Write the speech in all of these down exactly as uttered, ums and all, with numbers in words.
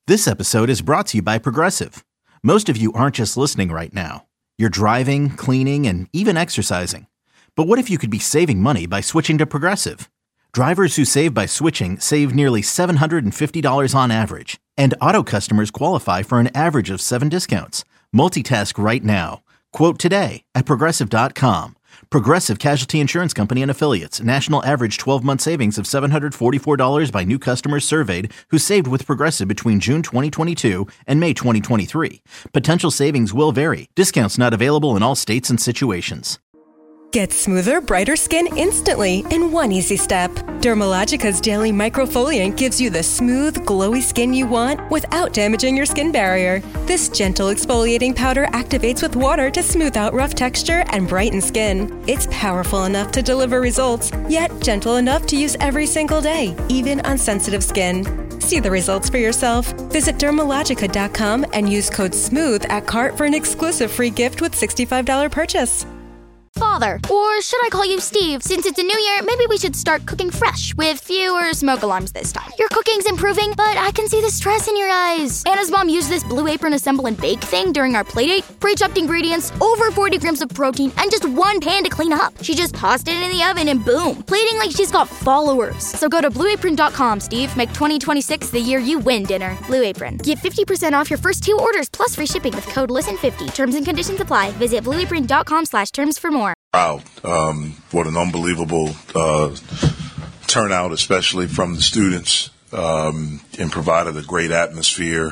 This episode is brought to you by Progressive. Most of you aren't just listening right now. You're driving, cleaning, and even exercising. But what if you could be saving money by switching to Progressive? Drivers who save by switching save nearly seven hundred fifty dollars on average. And auto customers qualify for an average of seven discounts. Multitask right now. Quote today at Progressive dot com. Progressive Casualty Insurance Company and Affiliates. National average twelve-month savings of seven hundred forty-four dollars by new customers surveyed who saved with Progressive between June twenty twenty-two and May twenty twenty-three. Potential savings will vary. Discounts not available in all states and situations. Get smoother, brighter skin instantly in one easy step. Dermalogica's Daily Microfoliant gives you the smooth, glowy skin you want without damaging your skin barrier. This gentle exfoliating powder activates with water to smooth out rough texture and brighten skin. It's powerful enough to deliver results, yet gentle enough to use every single day, even on sensitive skin. See the results for yourself. Visit Dermalogica dot com and use code SMOOTH at cart for an exclusive free gift with sixty-five dollars purchase. Father, or should I call you Steve? Since it's a new year, maybe we should start cooking fresh with fewer smoke alarms this time. Your cooking's improving, but I can see the stress in your eyes. Anna's mom used this Blue Apron assemble and bake thing during our playdate. Pre-chopped ingredients, over forty grams of protein, and just one pan to clean up. She just tossed it in the oven and boom, plating like she's got followers. So go to blue apron dot com, Steve. Make twenty twenty-six the year you win dinner. Blue Apron. Get fifty percent off your first two orders plus free shipping with code listen fifty. Terms and conditions apply. Visit blue apron dot com slash terms for more. Wow, um, what an unbelievable uh, turnout, especially from the students, um, and provided a great atmosphere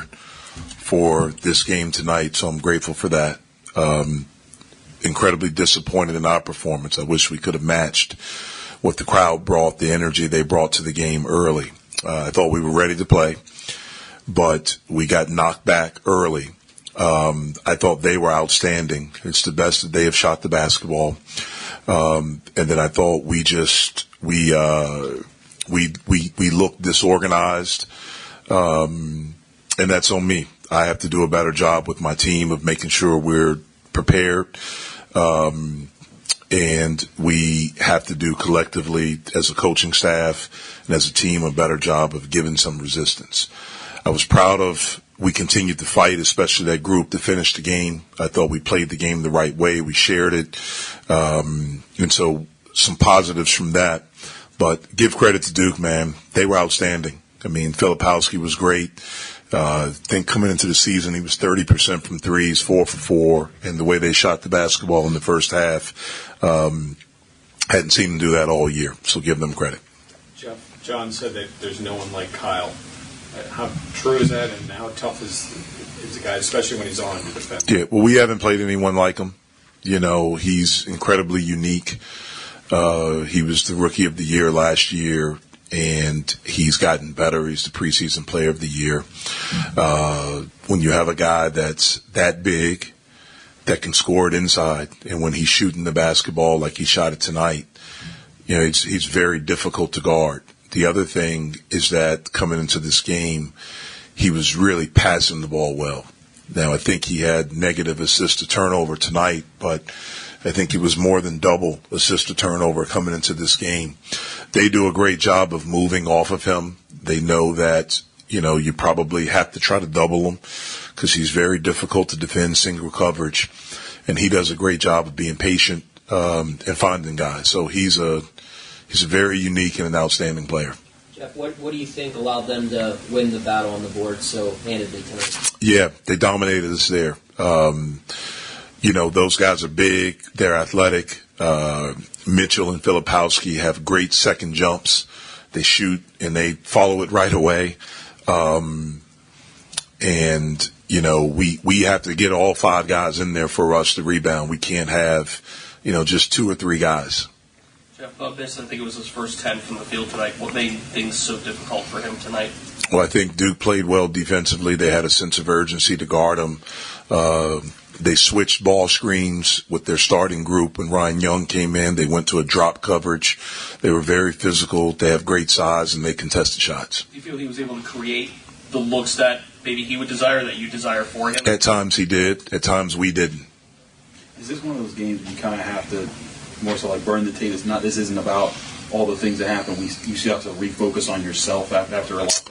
for this game tonight. So I'm grateful for that. Um, incredibly disappointed in our performance. I wish we could have matched what the crowd brought, the energy they brought to the game early. Uh, I thought we were ready to play, but we got knocked back early. Um, I thought they were outstanding. It's the best that they have shot the basketball. Um, and then I thought we just, we, uh, we, we, we looked disorganized. Um, and that's on me. I have to do a better job with my team of making sure we're prepared. Um, and we have to do collectively as a coaching staff and as a team a better job of giving some resistance. I was proud of, we continued to fight, especially that group to finish the game. I thought we played the game the right way. We shared it. Um, and so some positives from that. But give credit to Duke, man. They were outstanding. I mean, Filipowski was great. Uh, I think coming into the season, he was thirty percent from threes, four for four. And the way they shot the basketball in the first half, um, hadn't seen them do that all year. So give them credit. Jeff, John said that there's no one like Kyle. How true is that, and how tough is, is the guy, especially when he's on to defend? Yeah, well, we haven't played anyone like him. You know, he's incredibly unique. Uh, he was the Rookie of the Year last year, and he's gotten better. He's the preseason Player of the Year. Uh, when you have a guy that's that big, that can score it inside, and when he's shooting the basketball like he shot it tonight, you know, it's, he's very difficult to guard. The other thing is that coming into this game, he was really passing the ball well. Now, I think he had negative assist to turnover tonight, but I think he was more than double assist to turnover coming into this game. They do a great job of moving off of him. They know that, you know, you probably have to try to double him because he's very difficult to defend single coverage. And he does a great job of being patient um, and finding guys. So he's a He's a very unique and an outstanding player. Jeff, what, what do you think allowed them to win the battle on the board so handedly tonight? Yeah, they dominated us there. Um, you know, those guys are big. They're athletic. Uh, Mitchell and Filipowski have great second jumps. They shoot and they follow it right away. Um, and, you know, we, we have to get all five guys in there for us to rebound. We can't have, you know, just two or three guys. Jeff, Bud Bison, I think it was his first ten from the field tonight. What made things so difficult for him tonight? Well, I think Duke played well defensively. They had a sense of urgency to guard him. Uh, they switched ball screens with their starting group when Ryan Young came in. They went to a drop coverage. They were very physical. They have great size, and they contested shots. Do you feel he was able to create the looks that maybe he would desire, that you desire for him? At times he did. At times we didn't. Is this one of those games where you kind of have to more so like burn the tape? It's not. This isn't about all the things that happen. We you still have to refocus on yourself after a loss like this.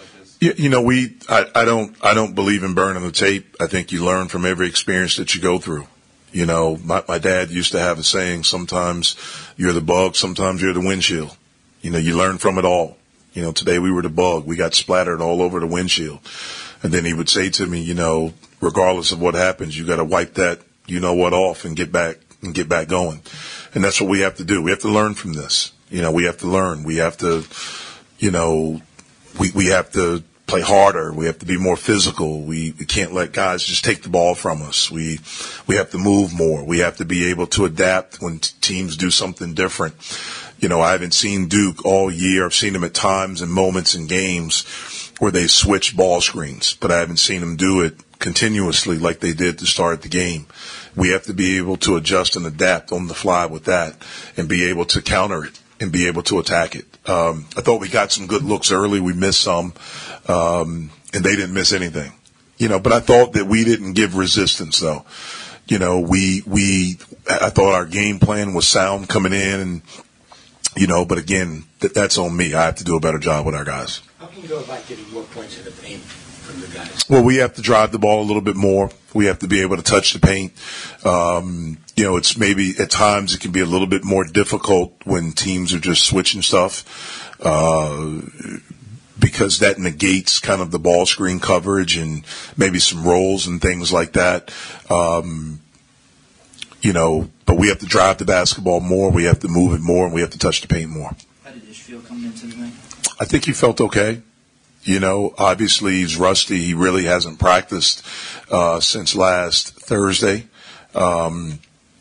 You, you know, we I, I don't I don't believe in burning the tape. I think you learn from every experience that you go through. You know, my, my dad used to have a saying, sometimes you're the bug, sometimes you're the windshield. You know, you learn from it all. You know, today we were the bug. We got splattered all over the windshield. And then he would say to me, you know, regardless of what happens, you got to wipe that, you know what, off and get back and get back going. And that's what we have to do. We have to learn from this. You know, we have to learn. We have to, you know, we, we have to play harder. We have to be more physical. We, we can't let guys just take the ball from us. We, we have to move more. We have to be able to adapt when t- teams do something different. You know, I haven't seen Duke all year. I've seen them at times and moments in games where they switch ball screens, but I haven't seen them do it continuously like they did to start the game. We have to be able to adjust and adapt on the fly with that and be able to counter it and be able to attack it. Um, I thought we got some good looks early. We missed some, um, and they didn't miss anything. You know, but I thought that we didn't give resistance, though. You know, we we I thought our game plan was sound coming in, and you know, but again, that, that's on me. I have to do a better job with our guys. How can you go about getting more points in the paint from the guys? Well, we have to drive the ball a little bit more. We have to be able to touch the paint. Um, you know, it's maybe at times it can be a little bit more difficult when teams are just switching stuff, uh, because that negates kind of the ball screen coverage and maybe some rolls and things like that. Um, you know, but we have to drive the basketball more. We have to move it more, and we have to touch the paint more. How did Ish feel coming into the night? I think he felt okay. You know, obviously he's rusty. He really hasn't practiced uh, since last Thursday, um,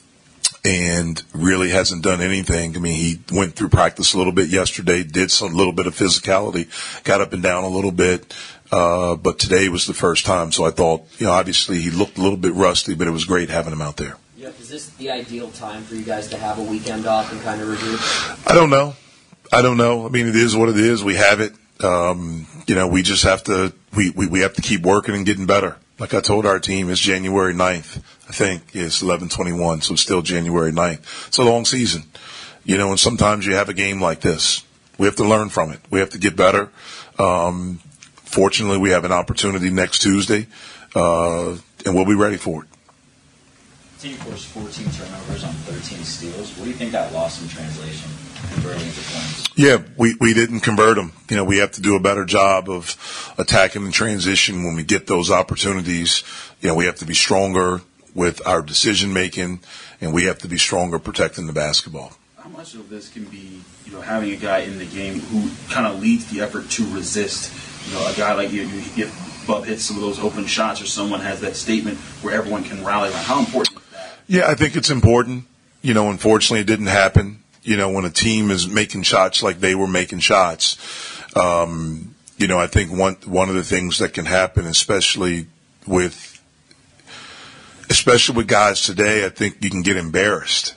and really hasn't done anything. I mean, he went through practice a little bit yesterday, did some little bit of physicality, got up and down a little bit, uh, but today was the first time. So I thought, you know, obviously he looked a little bit rusty, but it was great having him out there. Yeah, is this the ideal time for you guys to have a weekend off and kind of review? I don't know. I don't know. I mean, it is what it is. We have it. Um, you know, we just have to, we, we, we have to keep working and getting better. Like I told our team, it's January ninth, I think. It's eleven twenty-one, so it's still January ninth. It's a long season, you know, and sometimes you have a game like this. We have to learn from it. We have to get better. Um, fortunately, we have an opportunity next Tuesday, uh, and we'll be ready for it. Team forced fourteen turnovers on thirteen steals. What do you think got lost in translation, converting into points? Yeah, we, we didn't convert them. You know, we have to do a better job of attacking the transition when we get those opportunities. You know, we have to be stronger with our decision making, and we have to be stronger protecting the basketball. How much of this can be, you know, having a guy in the game who kind of leads the effort to resist? You know, a guy like you, you get Bub hits some of those open shots, or someone has that statement where everyone can rally around. How important? Yeah, I think it's important. You know, unfortunately, it didn't happen. You know, when a team is making shots like they were making shots, um, you know, I think one one of the things that can happen, especially with especially with guys today, I think you can get embarrassed.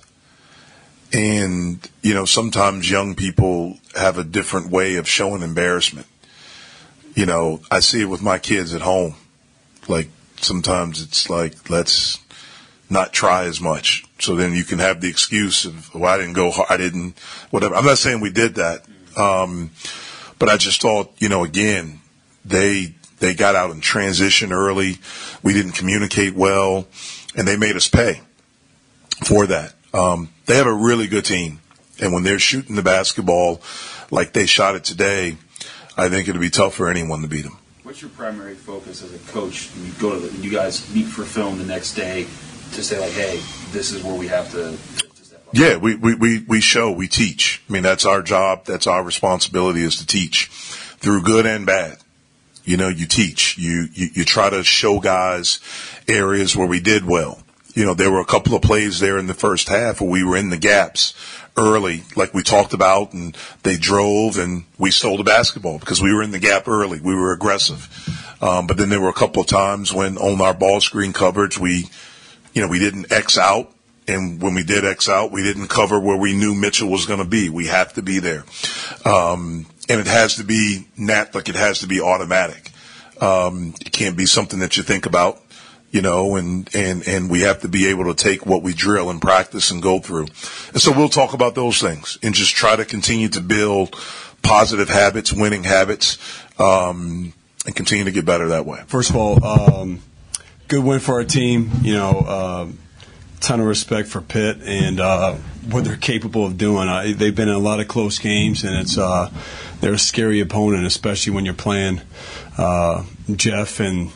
And, you know, sometimes young people have a different way of showing embarrassment. You know, I see it with my kids at home. Like, sometimes it's like, let's not try as much. So then you can have the excuse of, well, I didn't go hard, I didn't, whatever. I'm not saying we did that. Um, but I just thought, you know, again, they, they got out in transition early. We didn't communicate well, and they made us pay for that. Um, they have a really good team. And when they're shooting the basketball like they shot it today, I think it'll be tough for anyone to beat them. What's your primary focus as a coach when you go to the, when you guys meet for film the next day to say, like, hey, this is where we have to, to step up? Yeah, we, we, we, we show, we teach. I mean, that's our job. That's our responsibility, is to teach through good and bad. You know, you teach. You, you, you try to show guys areas where we did well. You know, there were a couple of plays there in the first half where we were in the gaps early, like we talked about, and they drove and we stole the basketball because we were in the gap early. We were aggressive. Um, but then there were a couple of times when on our ball screen coverage, we, you know, we didn't X out. And when we did X out, we didn't cover where we knew Mitchell was going to be. We have to be there. Um, and it has to be nat, like it has to be automatic. Um, it can't be something that you think about. You know, and, and, and we have to be able to take what we drill and practice and go through. And so we'll talk about those things and just try to continue to build positive habits, winning habits, um, and continue to get better that way. First of all, um, good win for our team. You know, uh, ton of respect for Pitt and uh, what they're capable of doing. I, they've been in a lot of close games, and it's uh, they're a scary opponent, especially when you're playing uh, Jeff and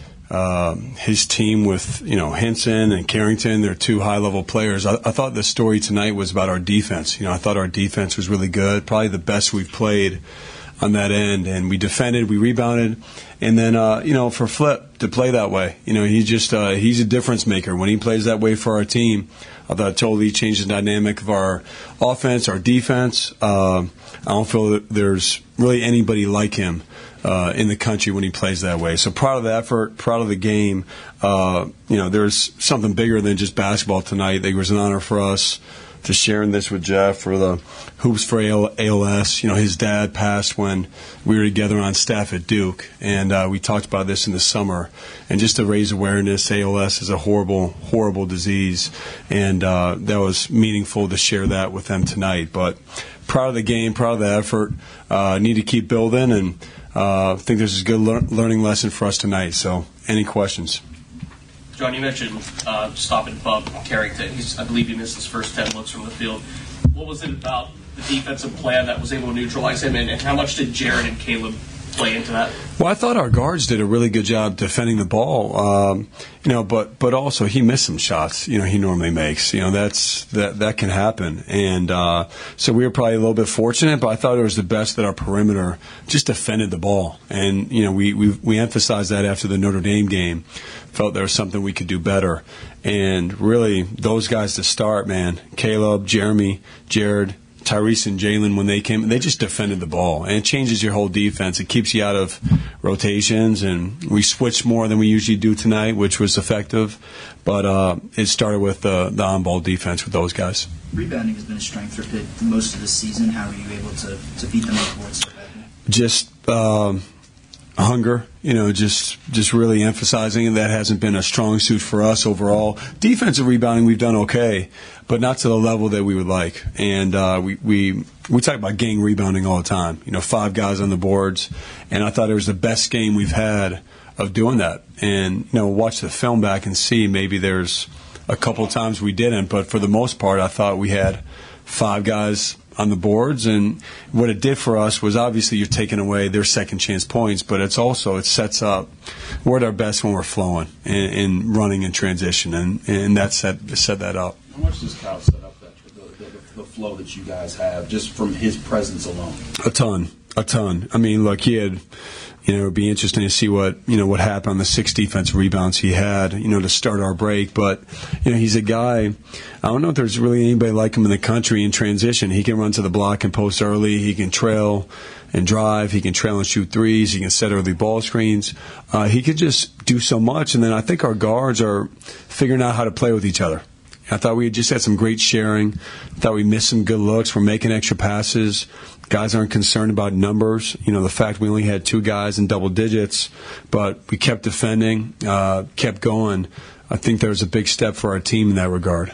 uh, his team with, you know, Henson and Carrington. They're two high-level players. I, I thought the story tonight was about our defense. You know, I thought our defense was really good, probably the best we've played on that end, and we defended, we rebounded, and then uh, you know, for Flip to play that way, you know, he just uh, he's a difference maker when he plays that way for our team. I thought it totally changed the dynamic of our offense, our defense. Uh, I don't feel that there's really anybody like him uh, in the country when he plays that way. So proud of the effort, proud of the game. Uh, you know, there's something bigger than just basketball tonight. It was an honor for us to sharing this with Jeff for the Hoops for A L S. You know, his dad passed when we were together on staff at Duke, and uh, we talked about this in the summer. And just to raise awareness, A L S is a horrible, horrible disease, and uh, that was meaningful to share that with them tonight. But proud of the game, proud of the effort. Uh, need to keep building, and I uh, think there's a good lear- learning lesson for us tonight. So, any questions? John, you mentioned uh, stopping Bub Carrington. He's, I believe he missed his first ten looks from the field. What was it about the defensive plan that was able to neutralize him, and, and how much did Jared and Caleb play into that? Well, I thought our guards did a really good job defending the ball, um, you know, but but also he missed some shots, you know, he normally makes. You know, that's that that can happen, and uh, so we were probably a little bit fortunate. But I thought it was the best that our perimeter just defended the ball, and you know, we we we emphasized that after the Notre Dame game. Felt there was something we could do better, and really those guys to start, man, Caleb, Jeremy, Jared, Tyrese and Jalen, when they came, they just defended the ball, and it changes your whole defense. It keeps you out of rotations, and we switched more than we usually do tonight, which was effective. But uh, it started with the, the on-ball defense with those guys. Rebounding has been a strength for Pitt most of the season. How are you able to, to beat them on the board so badly? Just um, hunger, you know, just just really emphasizing, and that hasn't been a strong suit for us overall. Defensive rebounding, we've done okay, but not to the level that we would like. And uh, we, we we talk about gang rebounding all the time. You know, five guys on the boards, and I thought it was the best game we've had of doing that. And, you know, watch the film back and see maybe there's a couple times we didn't, but for the most part, I thought we had five guys on the boards, and what it did for us was obviously you're taking away their second chance points, but it's also, it sets up, we're at our best when we're flowing and, and running in transition, and, and that set, set that up. How much does Kyle set up that the, the, the flow that you guys have just from his presence alone? A ton, a ton. I mean, look, he had, you know, it would be interesting to see what, you know, what happened on the six defensive rebounds he had, you know, to start our break. But, you know, he's a guy, I don't know if there's really anybody like him in the country in transition. He can run to the block and post early. He can trail and drive. He can trail and shoot threes. He can set early ball screens. Uh, he could just do so much. And then I think our guards are figuring out how to play with each other. I thought we just had some great sharing. I thought we missed some good looks. We're making extra passes. Guys aren't concerned about numbers. You know, the fact we only had two guys in double digits, but we kept defending, uh, kept going. I think there was a big step for our team in that regard.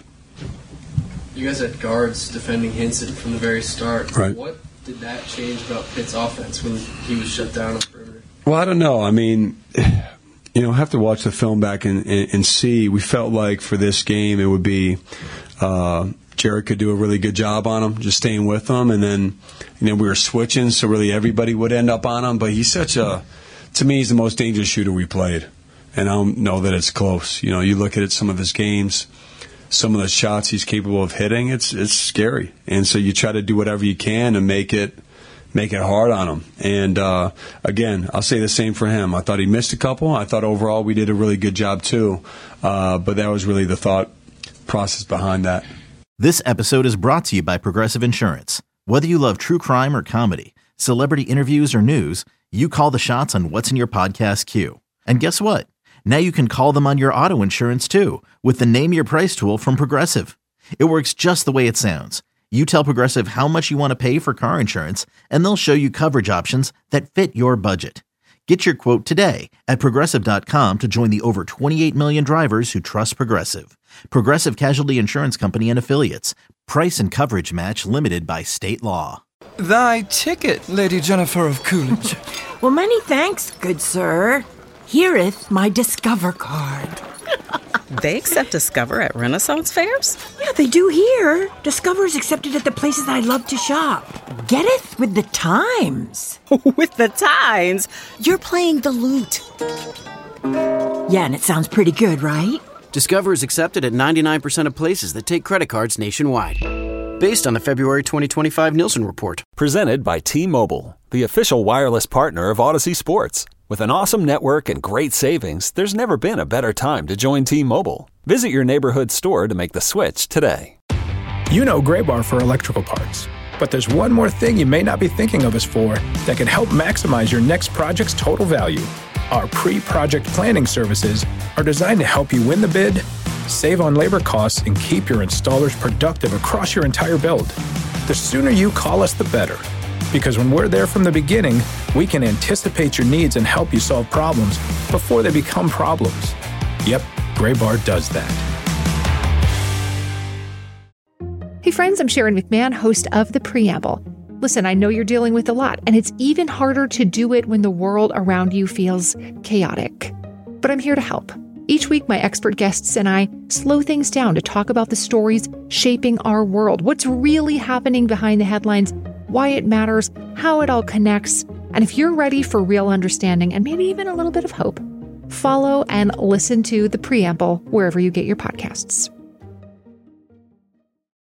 You guys had guards defending Henson from the very start. Right. What did that change about Pitt's offense when he was shut down on the perimeter? Well, I don't know. I mean, you know, I have to watch the film back and, and, and see. We felt like for this game it would be uh, Jared could do a really good job on him, just staying with him, and then you know we were switching, so really everybody would end up on him. But he's such a, to me, he's the most dangerous shooter we played, and I don't know that it's close. You know, you look at some of his games, some of the shots he's capable of hitting, it's it's scary, and so you try to do whatever you can to make it. Make it hard on him. And, uh, again, I'll say the same for him. I thought he missed a couple. I thought overall we did a really good job, too. Uh, but that was really the thought process behind that. This episode is brought to you by Progressive Insurance. Whether you love true crime or comedy, celebrity interviews or news, you call the shots on what's in your podcast queue. And guess what? Now you can call them on your auto insurance, too, with the Name Your Price tool from Progressive. It works just the way it sounds. You tell Progressive how much you want to pay for car insurance, and they'll show you coverage options that fit your budget. Get your quote today at Progressive dot com to join the over twenty-eight million drivers who trust Progressive. Progressive Casualty Insurance Company and Affiliates. Price and coverage match limited by state law. Thy ticket, Lady Jennifer of Coolidge. Well, many thanks, good sir. Hereeth my Discover card. They accept Discover at Renaissance fairs? Yeah, they do here. Discover is accepted at the places I love to shop. Getteth with the times. With the times? You're playing the lute. Yeah, and it sounds pretty good, right? Discover is accepted at ninety-nine percent of places that take credit cards nationwide. Based on the February twenty twenty-five Nielsen report. Presented by T-Mobile, the official wireless partner of Odyssey Sports. With an awesome network and great savings, there's never been a better time to join T-Mobile. Visit your neighborhood store to make the switch today. You know Graybar for electrical parts. But there's one more thing you may not be thinking of us for that can help maximize your next project's total value. Our pre-project planning services are designed to help you win the bid, save on labor costs, and keep your installers productive across your entire build. The sooner you call us, the better. Because when we're there from the beginning, we can anticipate your needs and help you solve problems before they become problems. Yep, Graybar does that. Hey friends, I'm Sharon McMahon, host of The Preamble. Listen, I know you're dealing with a lot, and it's even harder to do it when the world around you feels chaotic. But I'm here to help. Each week, my expert guests and I slow things down to talk about the stories shaping our world, what's really happening behind the headlines, why it matters, how it all connects, and if you're ready for real understanding and maybe even a little bit of hope, follow and listen to The Preamble wherever you get your podcasts.